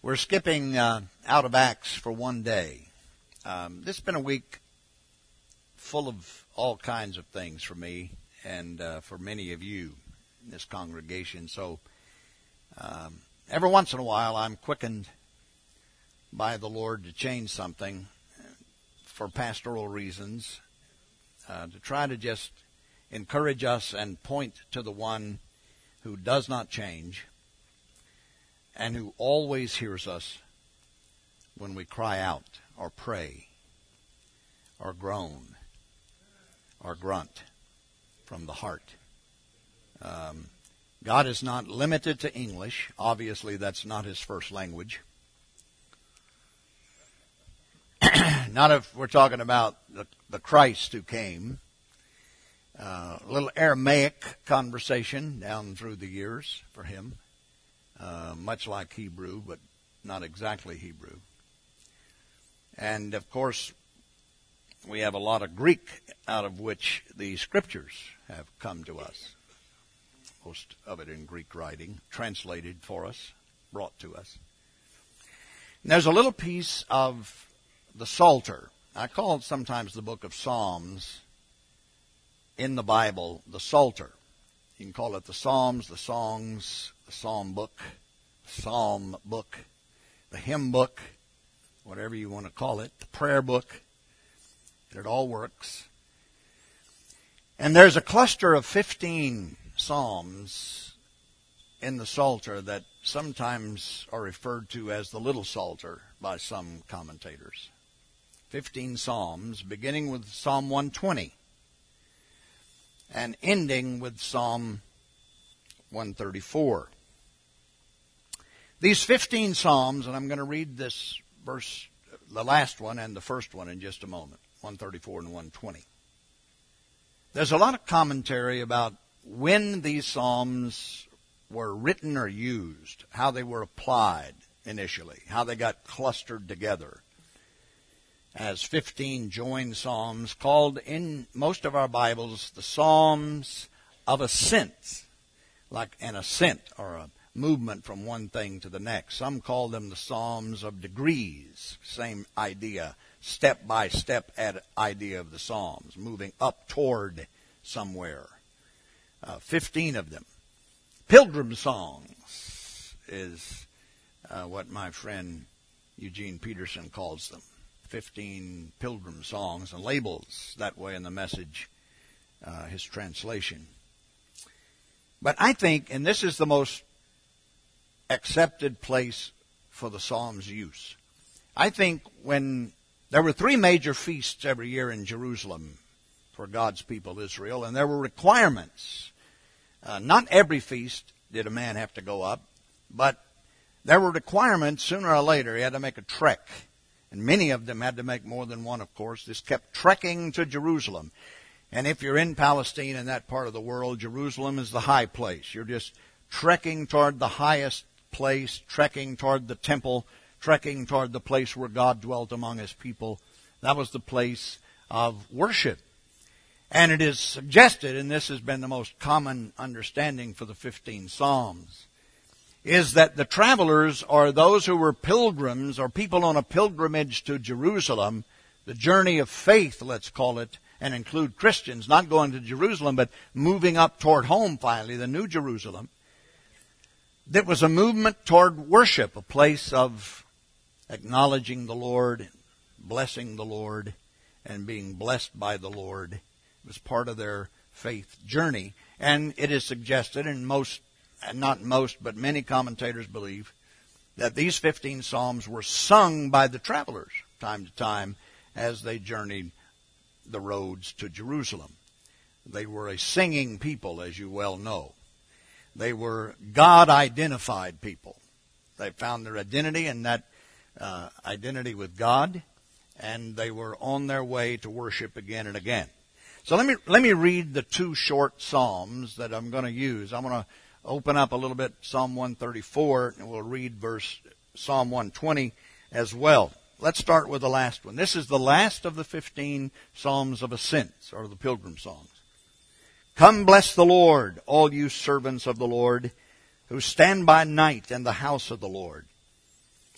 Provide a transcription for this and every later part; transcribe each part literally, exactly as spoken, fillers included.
We're skipping uh, out of Acts for one day. Um, this has been a week full of all kinds of things for me and uh, for many of you in this congregation. So um, every once in a while I'm quickened by the Lord to change something for pastoral reasons, uh, to try to just encourage us and point to the one who does not change and who always hears us when we cry out or pray or groan or grunt from the heart. Um, God is not limited to English. Obviously, that's not his first language. Not if we're talking about the, the Christ who came. Uh, a little Aramaic conversation down through the years for him. Uh, much like Hebrew, but not exactly Hebrew. And, of course, we have a lot of Greek out of which the Scriptures have come to us. Most of it in Greek writing, translated for us, brought to us. And there's a little piece of the Psalter. I call it sometimes the book of Psalms in the Bible, the Psalter. You can call it the Psalms, the Songs, the Psalm book, Psalm book, the hymn book, whatever you want to call it, the prayer book. It all works. And there's a cluster of fifteen Psalms in the Psalter that sometimes are referred to as the Little Psalter by some commentators. Fifteen Psalms, beginning with Psalm one twenty and ending with Psalm one thirty-four. These fifteen Psalms, and I'm going to read this verse, the last one and the first one in just a moment, one thirty-four and one twenty. There's a lot of commentary about when these Psalms were written or used, how they were applied initially, how they got clustered together as fifteen joined Psalms called in most of our Bibles the Psalms of Ascent, like an ascent or a movement from one thing to the next. Some call them the Psalms of Degrees, same idea, step-by-step idea of the Psalms, moving up toward somewhere. Uh, Fifteen of them. Pilgrim songs is uh, what my friend Eugene Peterson calls them. Fifteen pilgrim songs and labels that way in the Message, uh, his translation. But I think, and this is the most accepted place for the Psalms use, I think when there were three major feasts every year in Jerusalem for God's people Israel, and there were requirements. Uh, not every feast did a man have to go up, but there were requirements. Sooner or later he had to make a trek. And many of them had to make more than one, of course. This kept trekking to Jerusalem. And if you're in Palestine and that part of the world, Jerusalem is the high place. You're just trekking toward the highest place, trekking toward the temple, trekking toward the place where God dwelt among his people. That was the place of worship. And it is suggested, and this has been the most common understanding for the fifteen Psalms, is that the travelers are those who were pilgrims or people on a pilgrimage to Jerusalem, the journey of faith, let's call it, and include Christians, not going to Jerusalem, but moving up toward home finally, the New Jerusalem. That was a movement toward worship, a place of acknowledging the Lord, blessing the Lord, and being blessed by the Lord. It was part of their faith journey. And it is suggested, and most And not most, but many commentators believe that these fifteen Psalms were sung by the travelers time to time as they journeyed the roads to Jerusalem. They were a singing people, as you well know. They were God-identified people. They found their identity in that uh, identity with God, and they were on their way to worship again and again. So let me let me read the two short Psalms that I'm going to use. I'm going to open up a little bit Psalm one thirty-four, and we'll read verse Psalm one twenty as well. Let's start with the last one. This is the last of the fifteen Psalms of Ascent, or the Pilgrim Songs. Come, bless the Lord, all you servants of the Lord, who stand by night in the house of the Lord.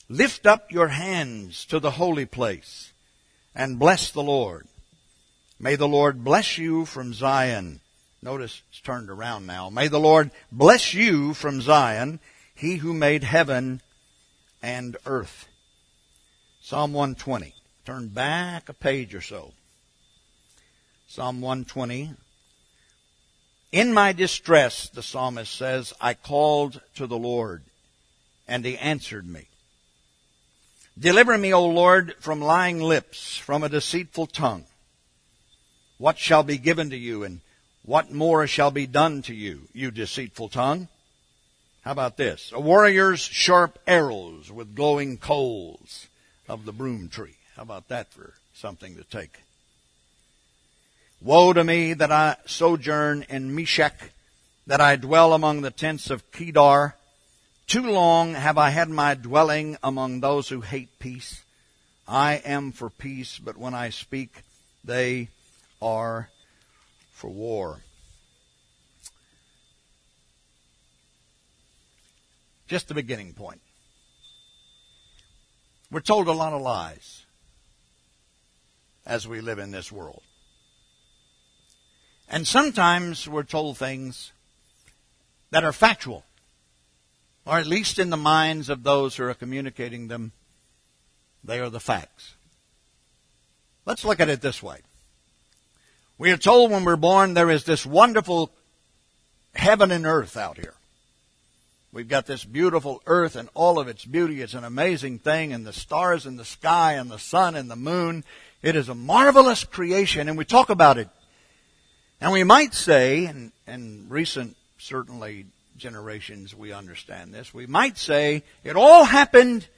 Lift up your hands to the holy place and bless the Lord. May the Lord bless you from Zion. Notice it's turned around now. May the Lord bless you from Zion, He who made heaven and earth. Psalm one twenty. Turn back a page or so. Psalm one twenty. In my distress, the psalmist says, I called to the Lord, and He answered me. Deliver me, O Lord, from lying lips, from a deceitful tongue. What shall be given to you, and what more shall be done to you, you deceitful tongue? How about this? A warrior's sharp arrows with glowing coals of the broom tree. How about that for something to take? Woe to me that I sojourn in Meshech, that I dwell among the tents of Kedar. Too long have I had my dwelling among those who hate peace. I am for peace, but when I speak, they are for war. Just the beginning point. We're told a lot of lies as we live in this world. And sometimes we're told things that are factual, or at least in the minds of those who are communicating them, they are the facts. Let's look at it this way. We are told when we're born there is this wonderful heaven and earth out here. We've got this beautiful earth and all of its beauty. It's an amazing thing, and the stars in the sky and the sun and the moon. It is a marvelous creation, and we talk about it. And we might say, and in recent, certainly, generations we understand this, we might say it all happened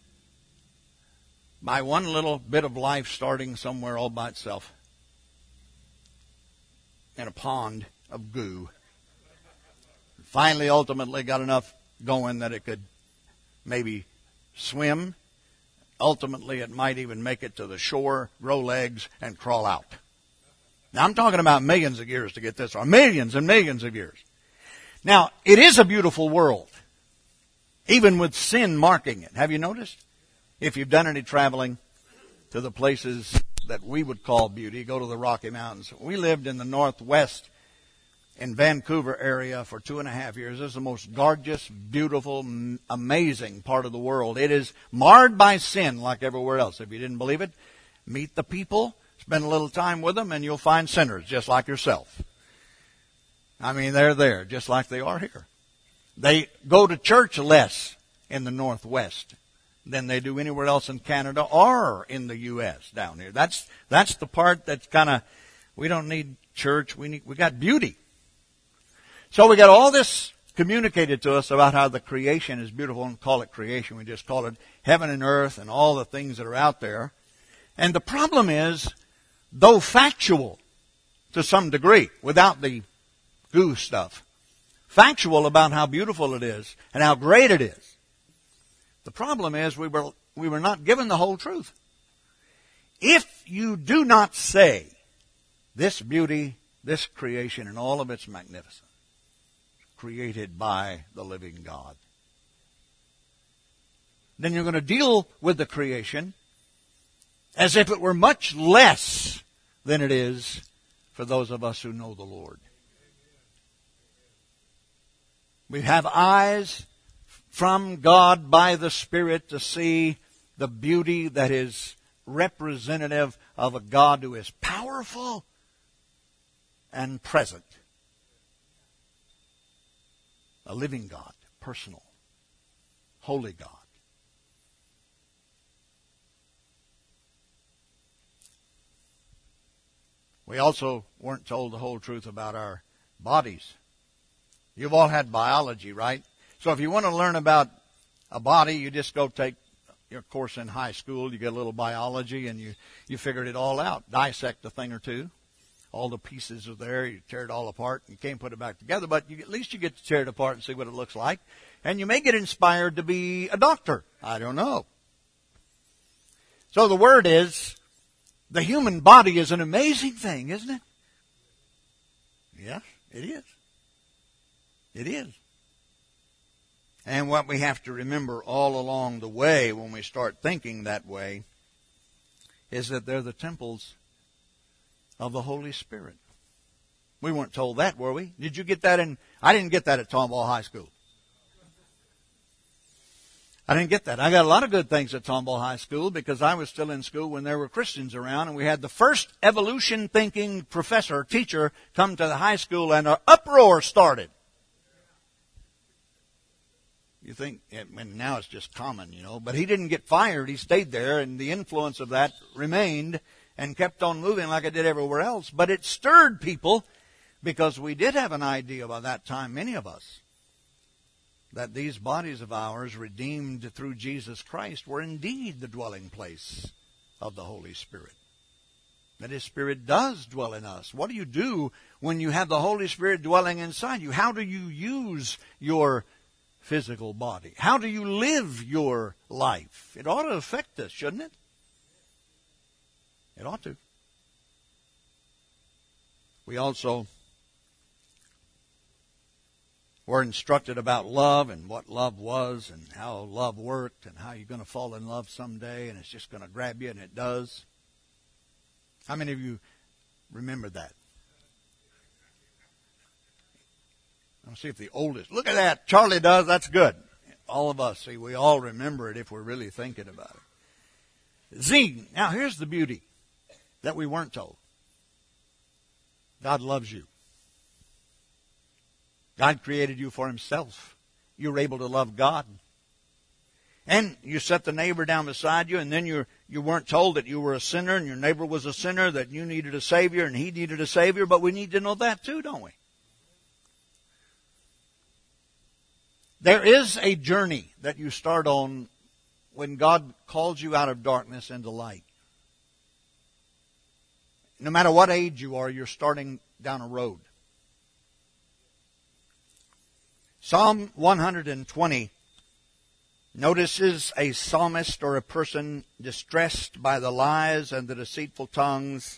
by one little bit of life starting somewhere all by itself in a pond of goo. Finally, ultimately got enough going that it could maybe swim. Ultimately, it might even make it to the shore, grow legs, and crawl out. Now, I'm talking about millions of years to get this far. Millions and millions of years. Now, it is a beautiful world, even with sin marking it. Have you noticed? If you've done any traveling to the places that we would call beauty, go to the Rocky Mountains. We lived in the Northwest in Vancouver area for two and a half years. This is the most gorgeous, beautiful, amazing part of the world. It is marred by sin like everywhere else. If you didn't believe it, meet the people, spend a little time with them, and you'll find sinners just like yourself. I mean, they're there just like they are here. They go to church less in the Northwest than they do anywhere else in Canada or in the U S down here. That's that's the part that's kind of, we don't need church. We need we got beauty. So we got all this communicated to us about how the creation is beautiful. We don't call it creation. We just call it heaven and earth and all the things that are out there. And the problem is, though factual to some degree, without the goo stuff, factual about how beautiful it is and how great it is. The problem is we were we were not given the whole truth. If you do not say this beauty, this creation, and all of its magnificence, created by the living God, then you're going to deal with the creation as if it were much less than it is for those of us who know the Lord. We have eyes from God by the Spirit to see the beauty that is representative of a God who is powerful and present. A living God, personal, holy God. We also weren't told the whole truth about our bodies. You've all had biology, right? So if you want to learn about a body, you just go take your course in high school. You get a little biology and you, you figured it all out. Dissect a thing or two. All the pieces are there. You tear it all apart. You can't put it back together, but you, at least you get to tear it apart and see what it looks like. And you may get inspired to be a doctor. I don't know. So the word is, the human body is an amazing thing, isn't it? Yes, it is. It is. And what we have to remember all along the way when we start thinking that way is that they're the temples of the Holy Spirit. We weren't told that, were we? Did you get that in? I didn't get that at Tomball High School. I didn't get that. I got a lot of good things at Tomball High School because I was still in school when there were Christians around, and we had the first evolution thinking professor, teacher, come to the high school, and an uproar started. You think, and now it's just common, you know, but he didn't get fired. He stayed there, and the influence of that remained and kept on moving like it did everywhere else. But it stirred people because we did have an idea by that time, many of us, that these bodies of ours, redeemed through Jesus Christ, were indeed the dwelling place of the Holy Spirit. That His Spirit does dwell in us. What do you do when you have the Holy Spirit dwelling inside you? How do you use your physical body? How do you live your life? It ought to affect us, shouldn't it? It ought to. We also were instructed about love and what love was and how love worked and how you're going to fall in love someday and it's just going to grab you, and it does. How many of you remember that? I'll see if the oldest. Look at that. Charlie does. That's good. All of us, see, we all remember it if we're really thinking about it. Z. Now, here's the beauty that we weren't told. God loves you. God created you for Himself. You're able to love God. And you set the neighbor down beside you, and then you you weren't told that you were a sinner and your neighbor was a sinner, that you needed a Savior and he needed a Savior, but we need to know that too, don't we? There is a journey that you start on when God calls you out of darkness into light. No matter what age you are, you're starting down a road. Psalm one hundred twenty notices a psalmist or a person distressed by the lies and the deceitful tongues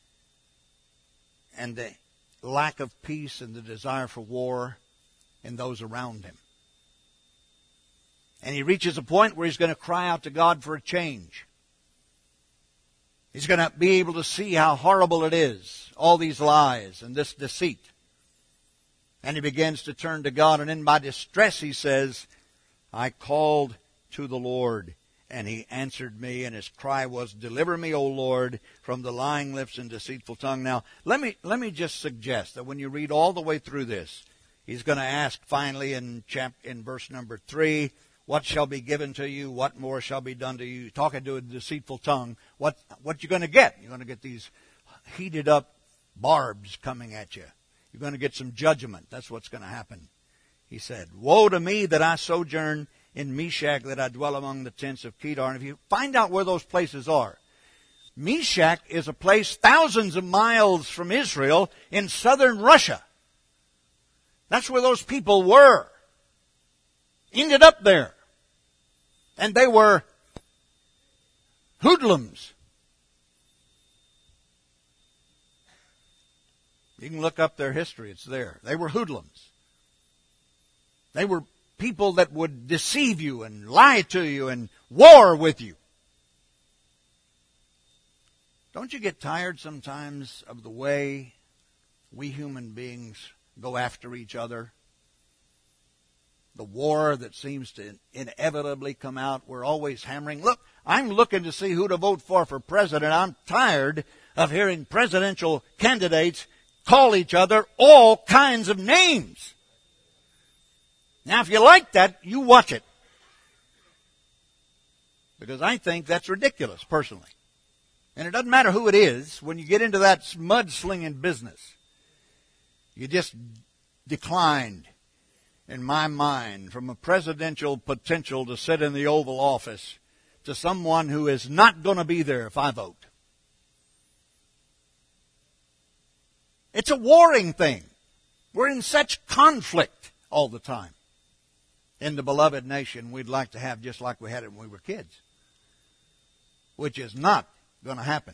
and the lack of peace and the desire for war in those around him. And he reaches a point where he's going to cry out to God for a change. He's going to be able to see how horrible it is, all these lies and this deceit. And he begins to turn to God, and in my distress, he says, I called to the Lord, and He answered me, and his cry was, deliver me, O Lord, from the lying lips and deceitful tongue. Now, let me let me just suggest that when you read all the way through this, he's going to ask finally in chap in verse number three, what shall be given to you? What more shall be done to you? Talking to a deceitful tongue. What what you're going to get? You're going to get these heated up barbs coming at you. You're going to get some judgment. That's what's going to happen. He said, woe to me that I sojourn in Meshach, that I dwell among the tents of Kedar. And if you find out where those places are, Meshach is a place thousands of miles from Israel in southern Russia. That's where those people were. Ended up there. And they were hoodlums. You can look up their history. It's there. They were hoodlums. They were people that would deceive you and lie to you and war with you. Don't you get tired sometimes of the way we human beings go after each other? The war that seems to inevitably come out. We're always hammering. Look, I'm looking to see who to vote for for president. I'm tired of hearing presidential candidates call each other all kinds of names. Now, if you like that, you watch it. Because I think that's ridiculous, personally. And it doesn't matter who it is. When you get into that mudslinging business, you just declined, in my mind, from a presidential potential to sit in the Oval Office to someone who is not going to be there if I vote. It's a warring thing. We're in such conflict all the time. In the beloved nation we'd like to have just like we had it when we were kids. Which is not going to happen.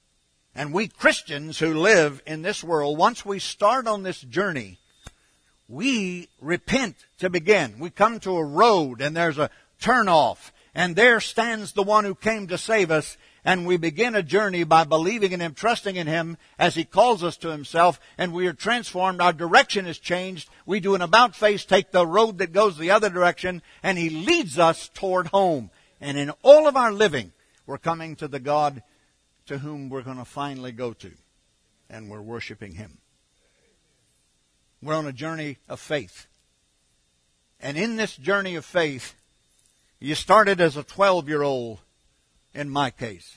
And we Christians who live in this world, once we start on this journey, we repent to begin. We come to a road and there's a turnoff, and there stands the one who came to save us, and we begin a journey by believing in Him, trusting in Him as He calls us to Himself, and we are transformed. Our direction is changed. We do an about face, take the road that goes the other direction, and He leads us toward home. And in all of our living, we're coming to the God to whom we're going to finally go to, and we're worshiping Him. We're on a journey of faith. And in this journey of faith, you started as a twelve-year-old, in my case.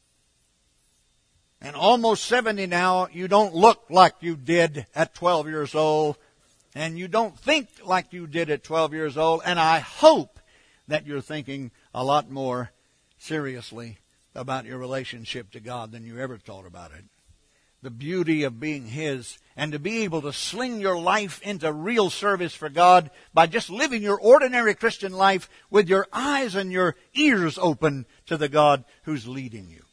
And almost seventy now, you don't look like you did at twelve years old. And you don't think like you did at twelve years old. And I hope that you're thinking a lot more seriously about your relationship to God than you ever thought about it. The beauty of being His, and to be able to sling your life into real service for God by just living your ordinary Christian life with your eyes and your ears open to the God who's leading you.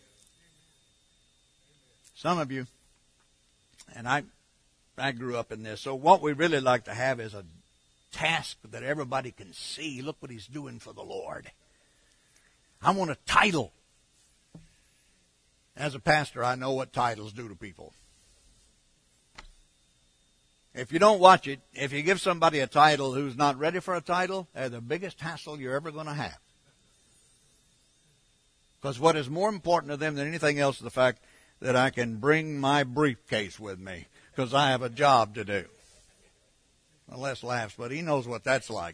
Some of you, and I, I grew up in this, so what we really like to have is a task that everybody can see. Look what he's doing for the Lord. I want a title. As a pastor, I know what titles do to people. If you don't watch it, if you give somebody a title who's not ready for a title, they're the biggest hassle you're ever going to have. Because what is more important to them than anything else is the fact that I can bring my briefcase with me, because I have a job to do. Well, Les laughs, but he knows what that's like.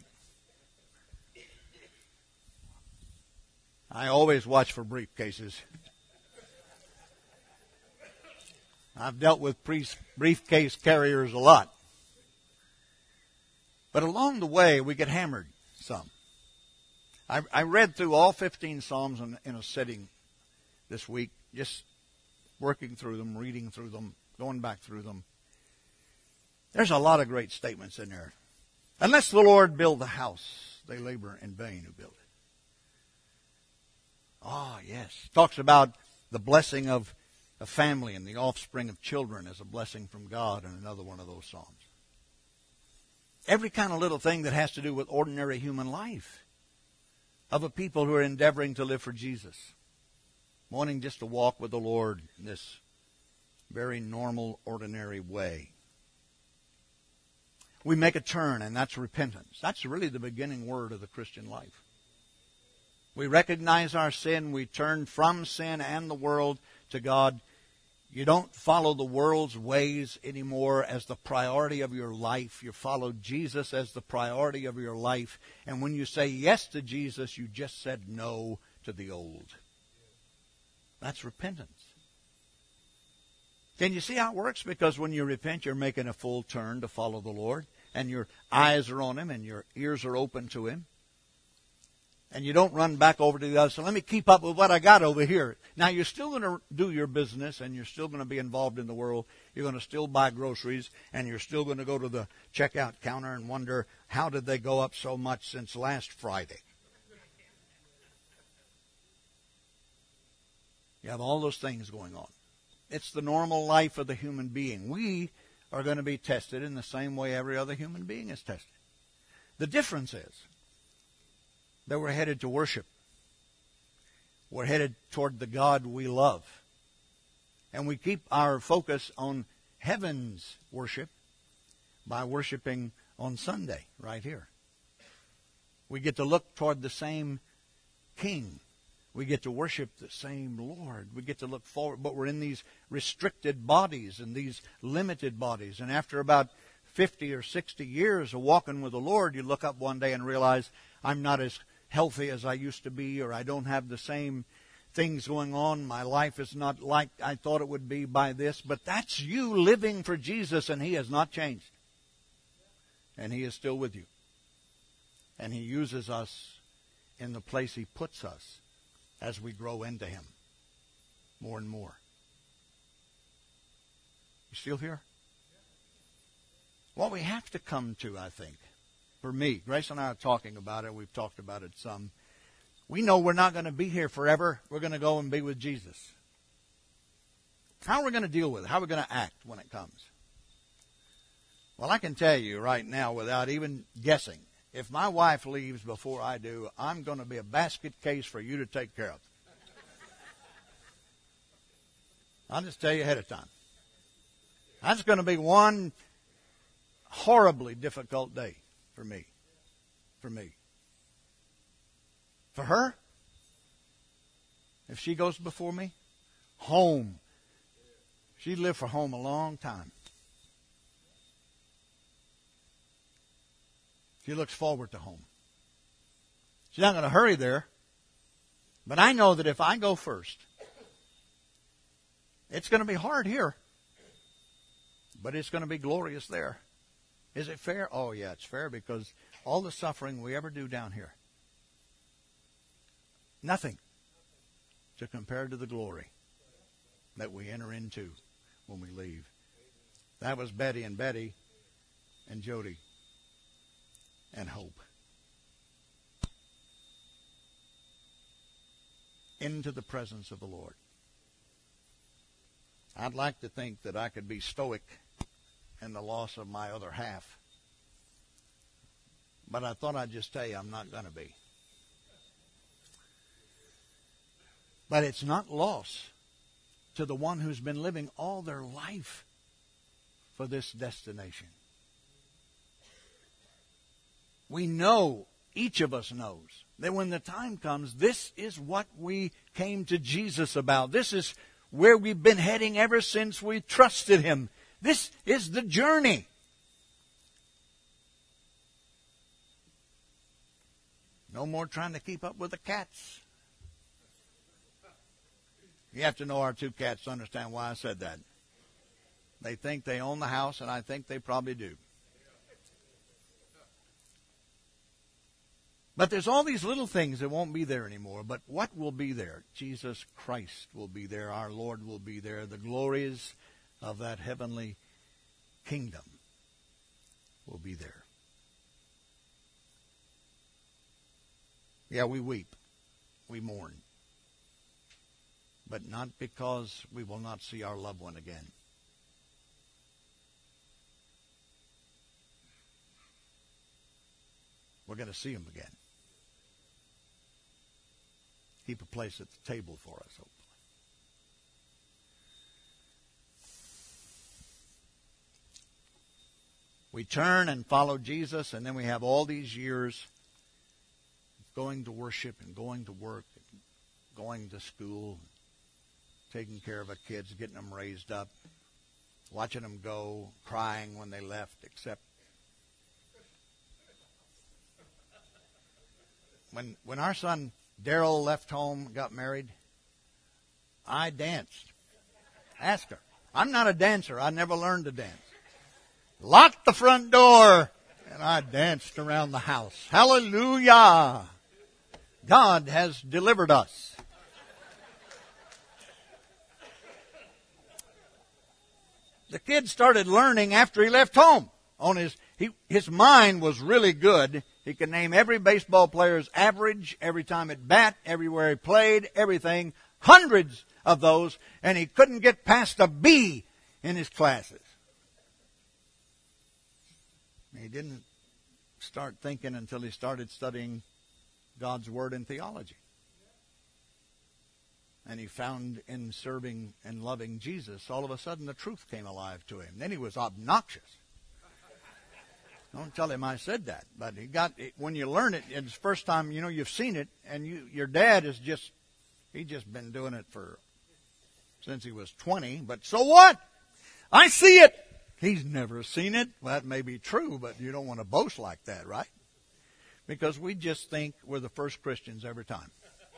I always watch for briefcases. I've dealt with briefcase carriers a lot. But along the way, we get hammered some. I, I read through all fifteen Psalms in, in a sitting this week, just working through them, reading through them, going back through them. There's a lot of great statements in there. Unless the Lord build the house, they labor in vain who build it. Ah, yes. Talks about the blessing of a family and the offspring of children as a blessing from God in another one of those Psalms. Every kind of little thing that has to do with ordinary human life of a people who are endeavoring to live for Jesus, wanting just to walk with the Lord in this very normal, ordinary way. We make a turn, and that's repentance. That's really the beginning word of the Christian life. We recognize our sin. We turn from sin and the world to God. You don't follow the world's ways anymore as the priority of your life. You follow Jesus as the priority of your life. And when you say yes to Jesus, you just said no to the old. That's repentance. Can you see how it works? Because when you repent, you're making a full turn to follow the Lord. And your eyes are on Him and your ears are open to Him. And you don't run back over to the other. So let me keep up with what I got over here. Now, you're still going to do your business, and you're still going to be involved in the world. You're going to still buy groceries, and you're still going to go to the checkout counter and wonder, how did they go up so much since last Friday? You have all those things going on. It's the normal life of the human being. We are going to be tested in the same way every other human being is tested. The difference is that we're headed to worship. We're headed toward the God we love. And we keep our focus on heaven's worship by worshiping on Sunday right here. We get to look toward the same King. We get to worship the same Lord. We get to look forward, but we're in these restricted bodies and these limited bodies. And after about fifty or sixty years of walking with the Lord, you look up one day and realize, I'm not as healthy as I used to be, or I don't have the same things going on. My life is not like I thought it would be by this. But that's you living for Jesus, and He has not changed. And He is still with you. And He uses us in the place He puts us as we grow into Him more and more. You still here? What we have to come to, I think, for me, Grace and I are talking about it. We've talked about it some. We know we're not going to be here forever. We're going to go and be with Jesus. How are we going to deal with it? How are we going to act when it comes? Well, I can tell you right now without even guessing, if my wife leaves before I do, I'm going to be a basket case for you to take care of. I'll just tell you ahead of time. That's going to be one horribly difficult day for me. For me. For her, if she goes before me, home. She lived for home a long time. She looks forward to home. She's not going to hurry there. But I know that if I go first, it's going to be hard here. But it's going to be glorious there. Is it fair? Oh, yeah, it's fair because all the suffering we ever do down here, nothing to compare to the glory that we enter into when we leave. That was Betty and Betty and Jody and Hope. Into the presence of the Lord. I'd like to think that I could be stoic in the loss of my other half. But I thought I'd just tell you I'm not going to be. But it's not loss to the one who's been living all their life for this destination. We know, each of us knows, that when the time comes, this is what we came to Jesus about. This is where we've been heading ever since we trusted Him. This is the journey. No more trying to keep up with the cats. You have to know our two cats to understand why I said that. They think they own the house, and I think they probably do. But there's all these little things that won't be there anymore. But what will be there? Jesus Christ will be there. Our Lord will be there. The glories of that heavenly kingdom will be there. Yeah, we weep. We mourn. But not because we will not see our loved one again. We're going to see him again. Keep a place at the table for us, hopefully. We turn and follow Jesus, and then we have all these years going to worship and going to work and going to school, taking care of our kids, getting them raised up, watching them go, crying when they left, except when when our son Daryl left home, got married, I danced. Ask her. I'm not a dancer. I never learned to dance. Locked the front door, and I danced around the house. Hallelujah! God has delivered us. The kid started learning after he left home. On his, he, his mind was really good. He could name every baseball player's average, every time at bat, everywhere he played, everything. Hundreds of those, and he couldn't get past a B in his classes. He didn't start thinking until he started studying God's Word and theology. And he found in serving and loving Jesus, all of a sudden the truth came alive to him. Then he was obnoxious. Don't tell him I said that. But he got it, when you learn it, it's the first time, you know, you've seen it, and you, your dad is just, he just been doing it for, since he was twenty. But so what? I see it. He's never seen it. Well, that may be true, but you don't want to boast like that, right? Because we just think we're the first Christians every time.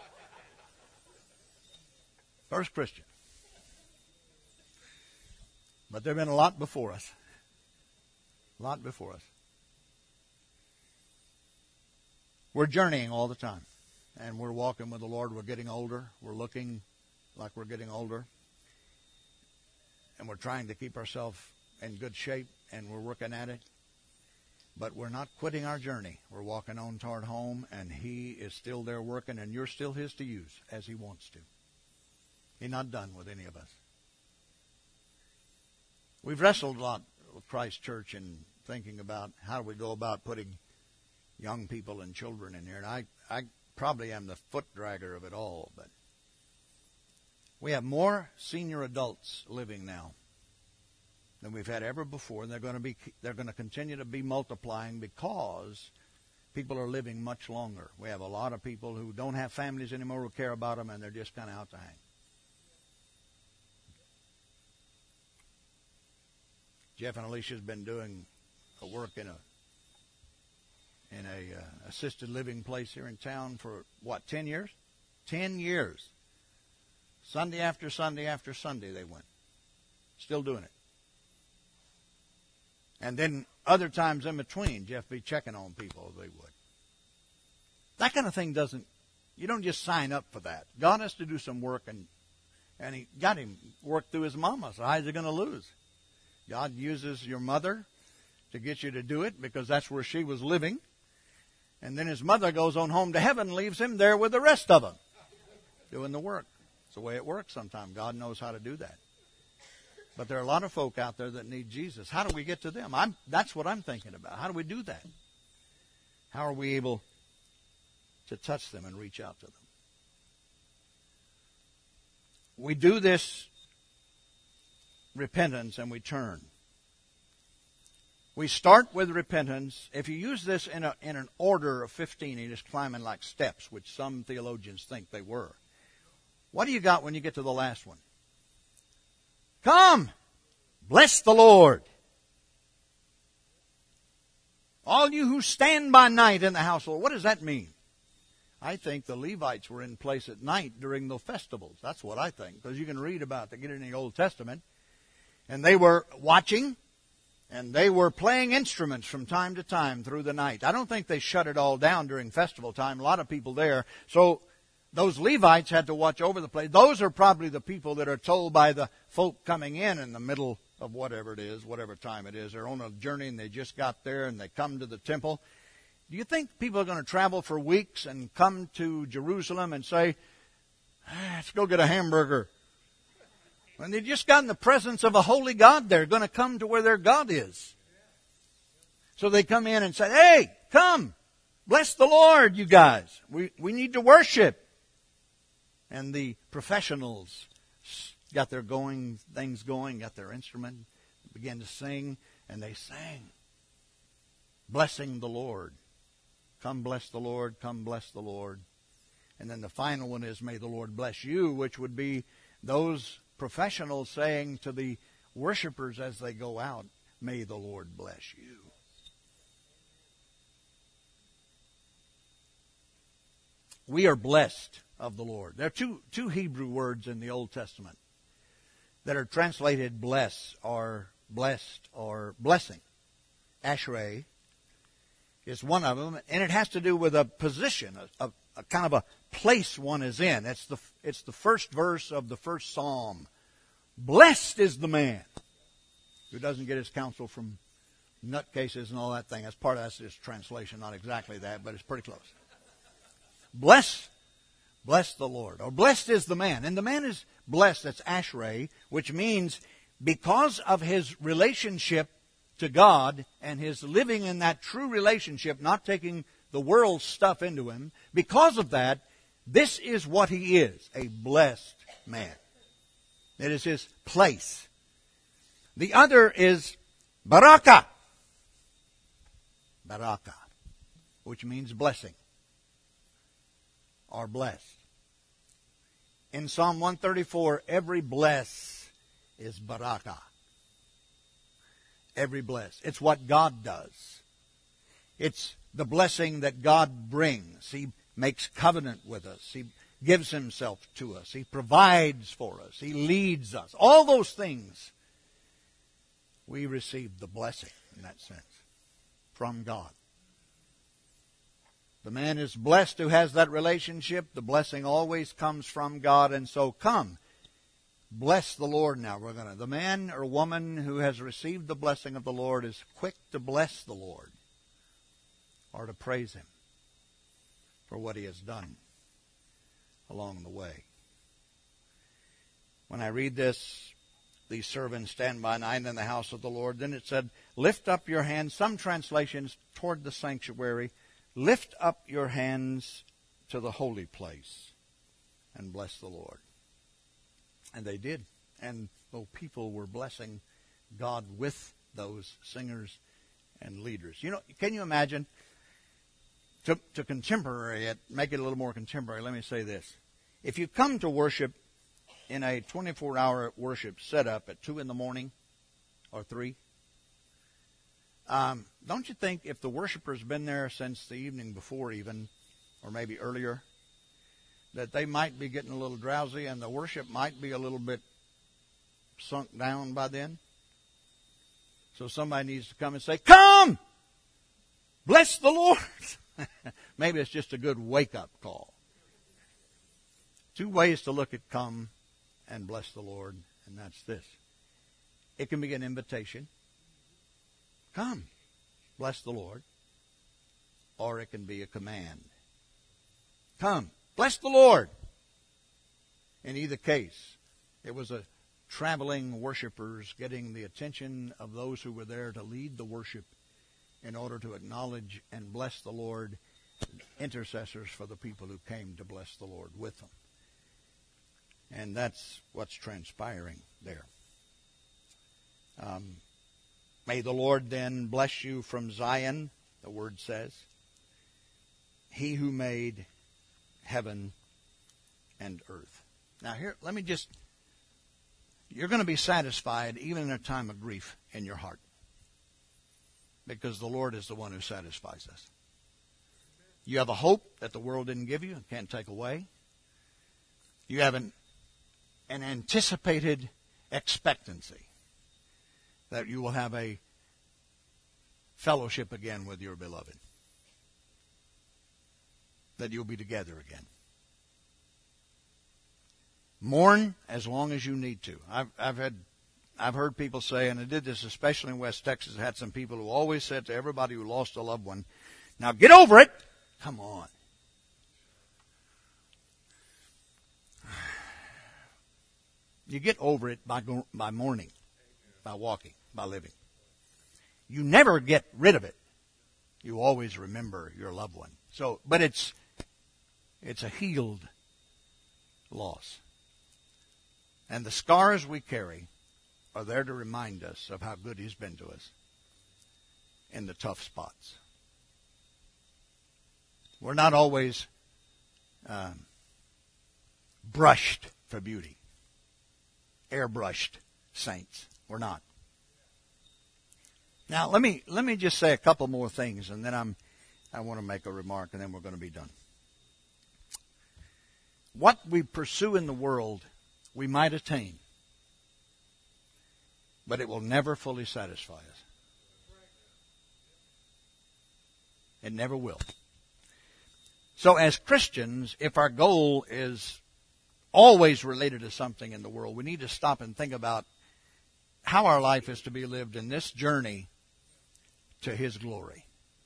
First Christian. But there have been a lot before us. A lot before us. We're journeying all the time. And we're walking with the Lord. We're getting older. We're looking like we're getting older. And we're trying to keep ourselves in good shape. And we're working at it. But we're not quitting our journey. We're walking on toward home. And He is still there working. And you're still His to use as He wants to. He's not done with any of us. We've wrestled a lot with Christ Church and thinking about how do we go about putting young people and children in here. And I, I probably am the foot dragger of it all, but we have more senior adults living now than we've had ever before, and they're going to be they're going to continue to be multiplying because people are living much longer. We have a lot of people who don't have families anymore who care about them, and they're just kind of out to hang. Jeff and Alicia's been doing a work in a in a uh, assisted living place here in town for what, ten years? Ten years. Sunday after Sunday after Sunday they went. Still doing it. And then other times in between, Jeff be checking on people as they would. That kind of thing doesn't, you don't just sign up for that. God has to do some work, and and he got him work through his mama, so how's he going to lose? God uses your mother to get you to do it because that's where she was living. And then his mother goes on home to heaven and leaves him there with the rest of them doing the work. It's the way it works sometimes. God knows how to do that. But there are a lot of folk out there that need Jesus. How do we get to them? I'm, that's what I'm thinking about. How do we do that? How are we able to touch them and reach out to them? We do this repentance and we turn. We start with repentance. If you use this in, a, in an order of fifteen, you're just climbing like steps, which some theologians think they were. What do you got when you get to the last one? Come, bless the Lord. All you who stand by night in the household. What does that mean? I think the Levites were in place at night during the festivals. That's what I think, because you can read about it, get it in the Old Testament. And they were watching, and they were playing instruments from time to time through the night. I don't think they shut it all down during festival time. A lot of people there. So those Levites had to watch over the place. Those are probably the people that are told by the folk coming in in the middle of whatever it is, whatever time it is. They're on a journey and they just got there and they come to the temple. Do you think people are going to travel for weeks and come to Jerusalem and say, ah, let's go get a hamburger? When they just got in the presence of a holy God, they're going to come to where their God is. So they come in and say, hey, come, bless the Lord, you guys. We, we need to worship. And the professionals got their going, things going, got their instrument, began to sing, and they sang, blessing the Lord. Come bless the Lord, come bless the Lord. And then the final one is, may the Lord bless you, which would be those professionals saying to the worshipers as they go out, may the Lord bless you. We are blessed of the Lord. There are two, two Hebrew words in the Old Testament that are translated bless or blessed or blessing. Ashrei is one of them, and it has to do with a position, a, a, a kind of a place one is in. It's the, it's the first verse of the first psalm. Blessed is the man who doesn't get his counsel from nutcases and all that thing. That's part of that's just translation, not exactly that, but it's pretty close. Bless, bless the Lord. Or blessed is the man. And the man is blessed, that's Ashrei, which means because of his relationship to God and his living in that true relationship, not taking the world's stuff into him, because of that, this is what he is, a blessed man. It is his place. The other is baraka. Baraka, which means blessing or blessed. In Psalm one thirty-four, every bless is baraka. Every bless. It's what God does. It's the blessing that God brings. He makes covenant with us. He gives himself to us. He provides for us. He leads us. All those things, we receive the blessing in that sense from God. The man is blessed who has that relationship. The blessing always comes from God. And so come, bless the Lord now. We're going to, the man or woman who has received the blessing of the Lord is quick to bless the Lord or to praise him for what he has done along the way. When I read this, these servants stand by night in the house of the Lord. Then it said, lift up your hands. Some translations toward the sanctuary. Lift up your hands to the holy place and bless the Lord. And they did. And the people were blessing God with those singers and leaders. You know, can you imagine? To, to contemporary it, make it a little more contemporary, let me say this. If you come to worship in a twenty-four hour worship setup at two in the morning or three, um, don't you think if the worshiper's been there since the evening before even, or maybe earlier, that they might be getting a little drowsy and the worship might be a little bit sunk down by then? So somebody needs to come and say, come! Bless the Lord! Maybe it's just a good wake-up call. Two ways to look at come and bless the Lord, and that's this. It can be an invitation. Come, bless the Lord. Or it can be a command. Come, bless the Lord. In either case, it was a traveling worshipers getting the attention of those who were there to lead the worship in order to acknowledge and bless the Lord, intercessors for the people who came to bless the Lord with them. And that's what's transpiring there. Um, May the Lord then bless you from Zion, the word says, He who made heaven and earth. Now here, let me just, you're going to be satisfied even in a time of grief in your heart. Because the Lord is the one who satisfies us. You have a hope that the world didn't give you and can't take away. You have an, an anticipated expectancy that you will have a fellowship again with your beloved. That you'll be together again. Mourn as long as you need to. I've, I've had I've heard people say, and I did this especially in West Texas, I had some people who always said to everybody who lost a loved one, now get over it. Come on. You get over it by by mourning, by walking, by living. You never get rid of it. You always remember your loved one. So, but it's it's a healed loss. And the scars we carry are there to remind us of how good He's been to us in the tough spots. We're not always um, brushed for beauty. Airbrushed saints. We're not. Now let me let me just say a couple more things, and then I'm I want to make a remark, and then we're going to be done. What we pursue in the world, we might attain, but it will never fully satisfy us. It never will. So as Christians, if our goal is always related to something in the world, we need to stop and think about how our life is to be lived in this journey to His glory.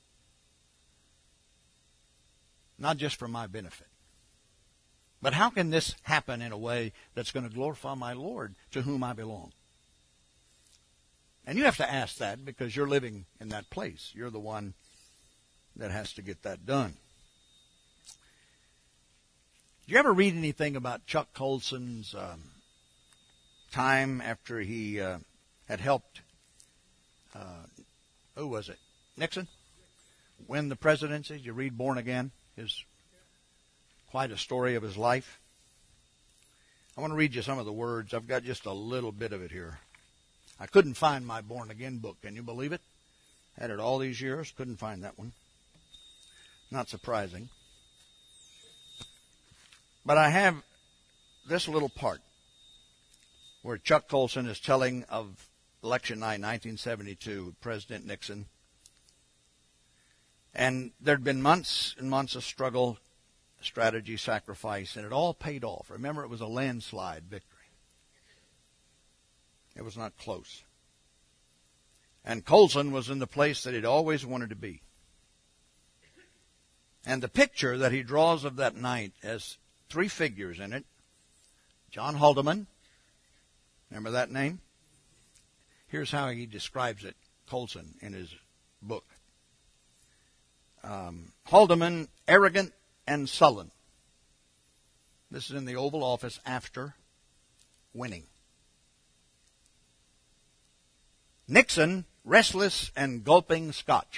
Not just for my benefit. But how can this happen in a way that's going to glorify my Lord, to whom I belong? And you have to ask that because you're living in that place. You're the one that has to get that done. Did you ever read anything about Chuck Colson's um, time after he uh, had helped, uh, who was it, Nixon, win the presidency? Did you read Born Again? His quite a story of his life. I want to read you some of the words. I've got just a little bit of it here. I couldn't find my Born Again book. Can you believe it? Had it all these years. Couldn't find that one. Not surprising. But I have this little part where Chuck Colson is telling of election night nineteen seventy-two, President Nixon. And there'd been months and months of struggle, strategy, sacrifice, and it all paid off. Remember, it was a landslide victory. It was not close. And Colson was in the place that he'd always wanted to be. And the picture that he draws of that night has three figures in it. John Haldeman, remember that name? Here's how he describes it, Colson, in his book. Um, Haldeman, arrogant and sullen. This is in the Oval Office after winning. Nixon, restless and gulping scotch.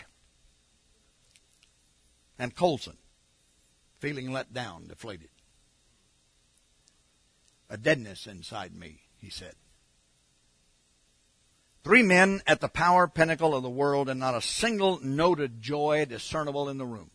And Colson, feeling let down, deflated. A deadness inside me, he said. Three men at the power pinnacle of the world and not a single note of joy discernible in the room.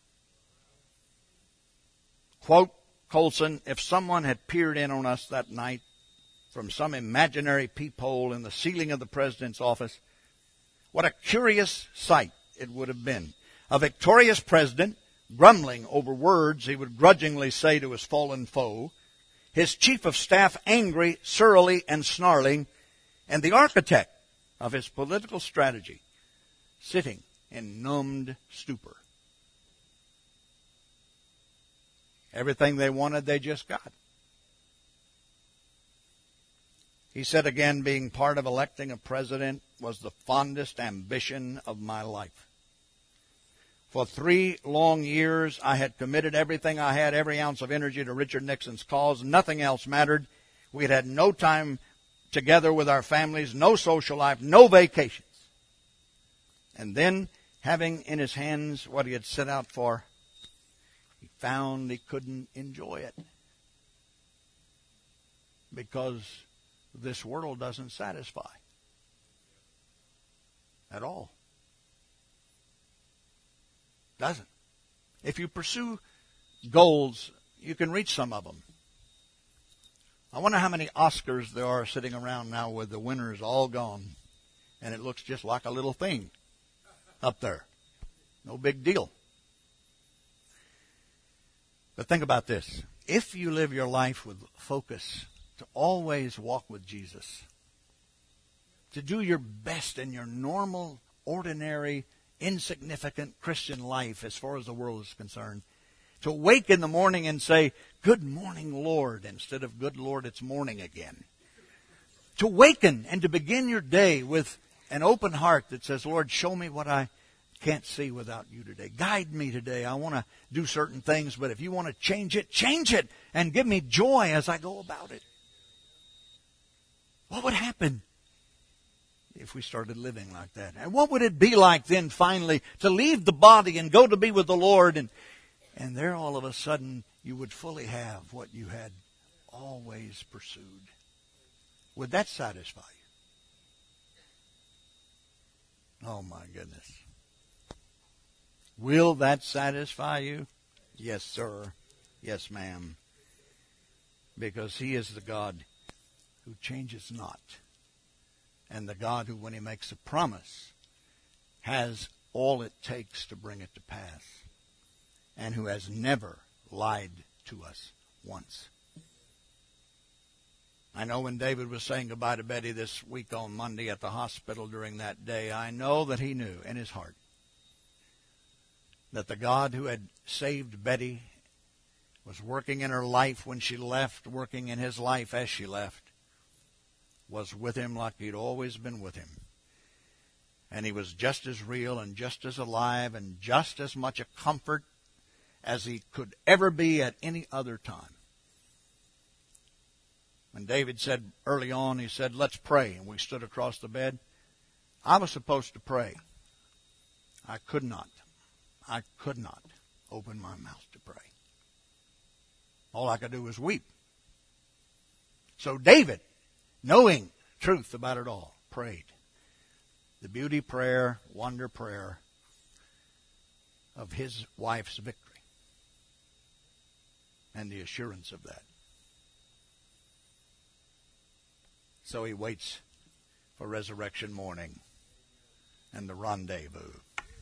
Quote, Colson, if someone had peered in on us that night from some imaginary peephole in the ceiling of the president's office, what a curious sight it would have been. A victorious president grumbling over words he would grudgingly say to his fallen foe, his chief of staff angry, surly, and snarling, and the architect of his political strategy sitting in numbed stupor. Everything they wanted, they just got. He said again, being part of electing a president was the fondest ambition of my life. For three long years, I had committed everything I had, every ounce of energy to Richard Nixon's cause. Nothing else mattered. We had had no time together with our families, no social life, no vacations. And then, having in his hands what he had set out for, he found he couldn't enjoy it. Because this world doesn't satisfy at all. Doesn't. If you pursue goals, you can reach some of them. I wonder how many Oscars there are sitting around now with the winners all gone, and it looks just like a little thing up there. No big deal. But think about this. If you live your life with focus to always walk with Jesus, to do your best in your normal, ordinary, insignificant Christian life as far as the world is concerned, to wake in the morning and say, good morning, Lord, instead of good Lord, it's morning again. To waken and to begin your day with an open heart that says, Lord, show me what I can't see without you today. Guide me today. I want to do certain things, but if you want to change it, change it and give me joy as I go about it. What would happen if we started living like that? And what would it be like then finally to leave the body and go to be with the Lord, and and there all of a sudden you would fully have what you had always pursued? Would that satisfy you? Oh my goodness. Will that satisfy you? Yes, sir. Yes, ma'am. Because he is the God who changes not. And the God who, when he makes a promise, has all it takes to bring it to pass. And who has never lied to us once. I know when David was saying goodbye to Betty this week on Monday at the hospital during that day, I know that he knew in his heart that the God who had saved Betty was working in her life when she left, working in his life as she left, was with him like he'd always been with him. And he was just as real and just as alive and just as much a comfort as he could ever be at any other time. When David said early on, he said, let's pray, and we stood across the bed, I was supposed to pray. I could not. I could not open my mouth to pray. All I could do was weep. So David, knowing truth about it all, prayed. The beauty prayer, wonder prayer of his wife's victory. And the assurance of that. So he waits for resurrection morning and the rendezvous.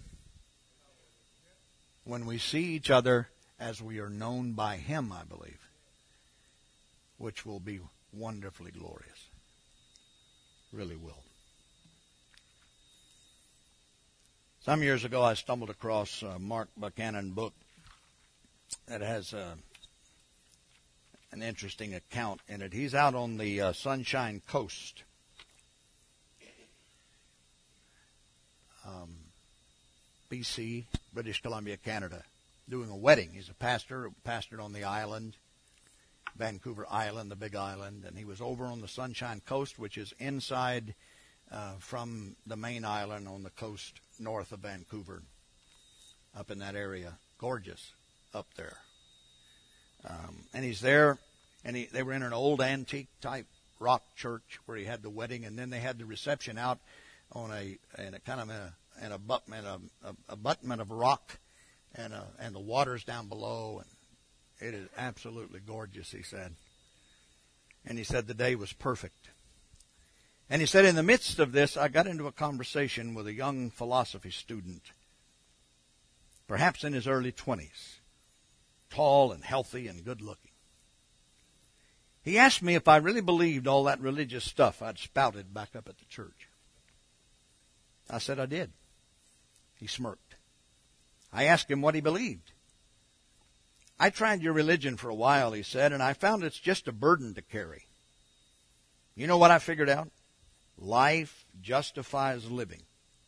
When we see each other as we are known by him, I believe, which will be wonderfully glorious. Really will. Some years ago, I stumbled across a Mark Buchanan book that has a, an interesting account in it. He's out on the uh, Sunshine Coast. um, B C, British Columbia, Canada, doing a wedding. He's a pastor, pastored on the island, Vancouver Island, the Big Island, and he was over on the Sunshine Coast, which is inside uh, from the main island on the coast north of Vancouver, up in that area. Gorgeous up there. Um, and he's there, and he, they were in an old antique type rock church where he had the wedding, and then they had the reception out on a, in a kind of a, an abutment, a, a abutment of rock, and a, and the water's down below, and it is absolutely gorgeous, he said. And he said the day was perfect. And he said, in the midst of this, I got into a conversation with a young philosophy student, perhaps in his early twenties, tall and healthy and good looking. He asked me if I really believed all that religious stuff I'd spouted back up at the church. I said I did. He smirked. I asked him what he believed. I tried your religion for a while, he said, and I found it's just a burden to carry. You know what I figured out? Life justifies living.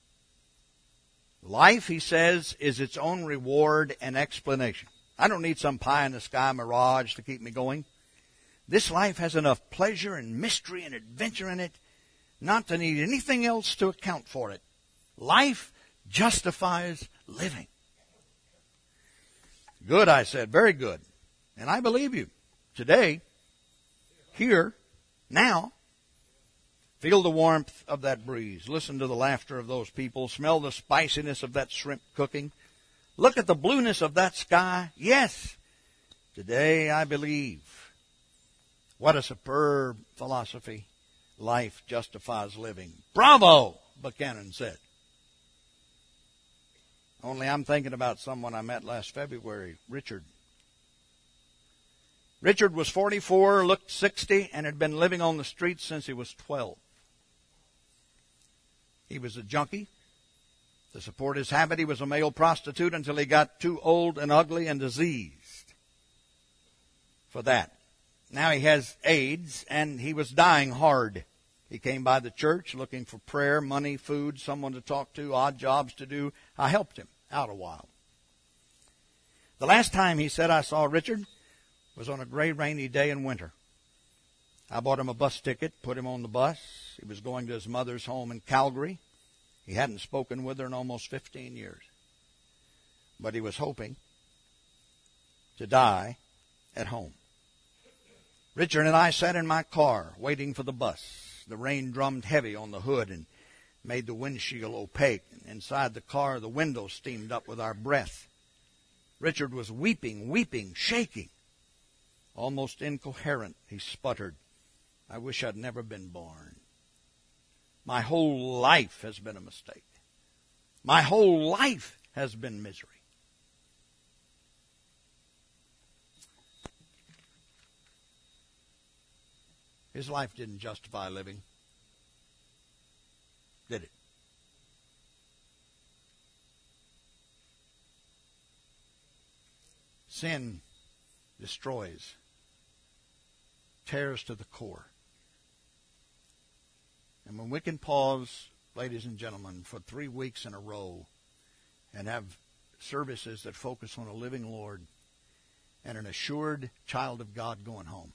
Life, he says, is its own reward and explanation. I don't need some pie-in-the-sky mirage to keep me going. This life has enough pleasure and mystery and adventure in it not to need anything else to account for it. Life justifies living. Good, I said. Very good. And I believe you. Today, here, now, feel the warmth of that breeze. Listen to the laughter of those people. Smell the spiciness of that shrimp cooking. Look at the blueness of that sky. Yes, today I believe. What a superb philosophy. Life justifies living. Bravo, Buchanan said. Only I'm thinking about someone I met last February, Richard. Richard was forty-four, looked sixty, and had been living on the streets since he was twelve. He was a junkie. To support his habit, he was a male prostitute until he got too old and ugly and diseased for that. Now he has AIDS, and he was dying hard. He came by the church looking for prayer, money, food, someone to talk to, odd jobs to do. I helped him out a while. The last time, he said, I saw Richard was on a gray, rainy day in winter. I bought him a bus ticket, put him on the bus. He was going to his mother's home in Calgary. He hadn't spoken with her in almost fifteen years. But he was hoping to die at home. Richard and I sat in my car waiting for the bus. The rain drummed heavy on the hood and made the windshield opaque. Inside the car, the windows steamed up with our breath. Richard was weeping, weeping, shaking. Almost incoherent, he sputtered, I wish I'd never been born. My whole life has been a mistake. My whole life has been misery. His life didn't justify living, did it? Sin destroys, tears to the core. And when we can pause, ladies and gentlemen, for three weeks in a row and have services that focus on a living Lord and an assured child of God going home,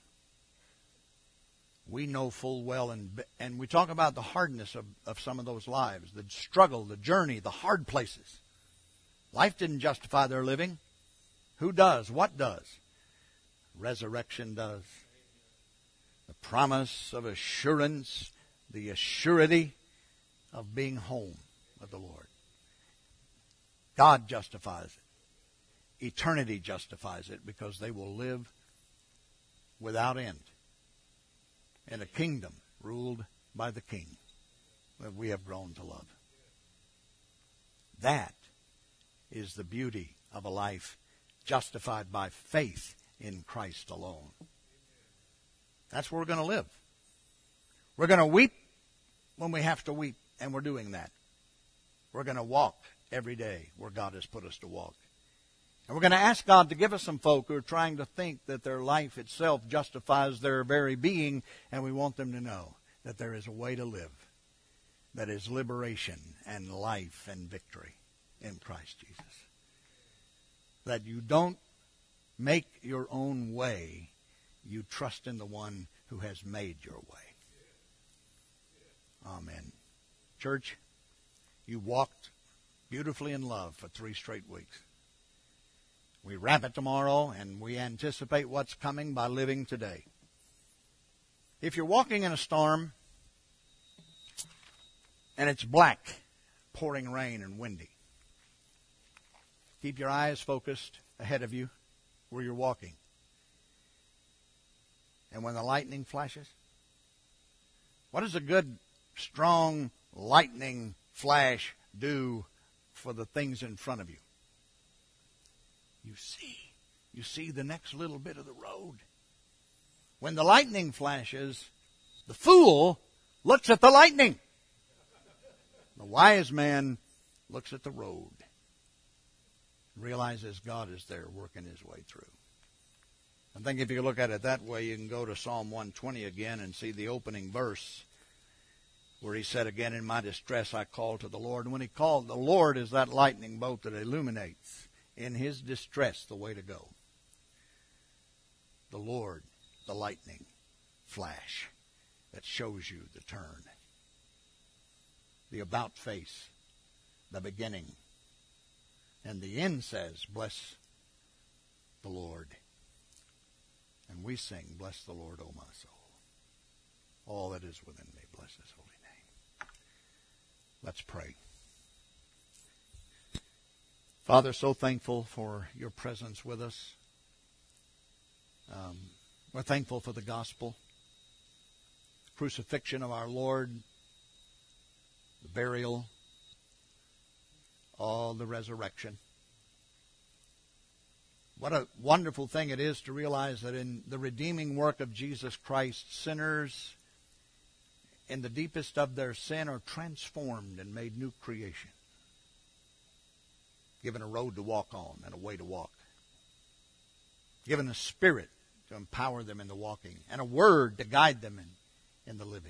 we know full well, and and we talk about the hardness of, of some of those lives, the struggle, the journey, the hard places. Life didn't justify their living. Who does? What does? Resurrection does. The promise of assurance, the assurity of being home with the Lord. God justifies it. Eternity justifies it because they will live without end in a kingdom ruled by the King that we have grown to love. That is the beauty of a life justified by faith in Christ alone. That's where we're going to live. We're going to weep when we have to weep, and we're doing that. We're going to walk every day where God has put us to walk. And we're going to ask God to give us some folk who are trying to think that their life itself justifies their very being, and we want them to know that there is a way to live that is liberation and life and victory in Christ Jesus. That you don't make your own way, you trust in the one who has made your way. Amen. Church, you walked beautifully in love for three straight weeks. We wrap it tomorrow, and we anticipate what's coming by living today. If you're walking in a storm, and it's black, pouring rain and windy, keep your eyes focused ahead of you where you're walking. And when the lightning flashes, what does a good, strong lightning flash do for the things in front of you? You see. You see the next little bit of the road. When the lightning flashes, the fool looks at the lightning. The wise man looks at the road, realizes God is there working his way through. I think if you look at it that way, you can go to Psalm one twenty again and see the opening verse where he said, again, in my distress I called to the Lord. And when he called, the Lord is that lightning bolt that illuminates in his distress the way to go. The Lord, the lightning flash that shows you the turn. The about face, the beginning. And the end says, bless the Lord. And we sing, bless the Lord, O my soul. All that is within me, bless his holy name. Let's pray. Father, so thankful for your presence with us. Um, we're thankful for the gospel, crucifixion of our Lord, the burial, all the resurrection. What a wonderful thing it is to realize that in the redeeming work of Jesus Christ, sinners in the deepest of their sin are transformed and made new creation, given a road to walk on and a way to walk, given a spirit to empower them in the walking, and a word to guide them in, in the living.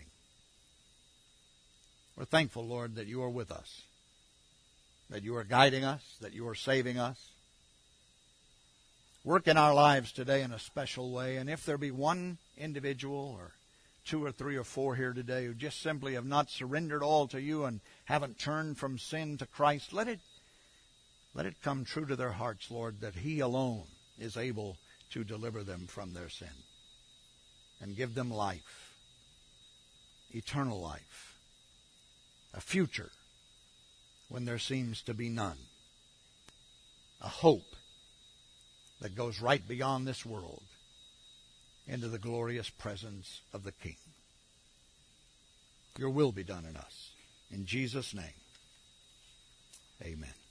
We're thankful, Lord, that you are with us, that you are guiding us, that you are saving us. Work in our lives today in a special way, and if there be one individual or two or three or four here today who just simply have not surrendered all to you and haven't turned from sin to Christ, let it, let it come true to their hearts, Lord, that he alone is able to deliver them from their sin and give them life, eternal life, a future when there seems to be none, a hope that goes right beyond this world into the glorious presence of the King. Your will be done in us. In Jesus' name, amen.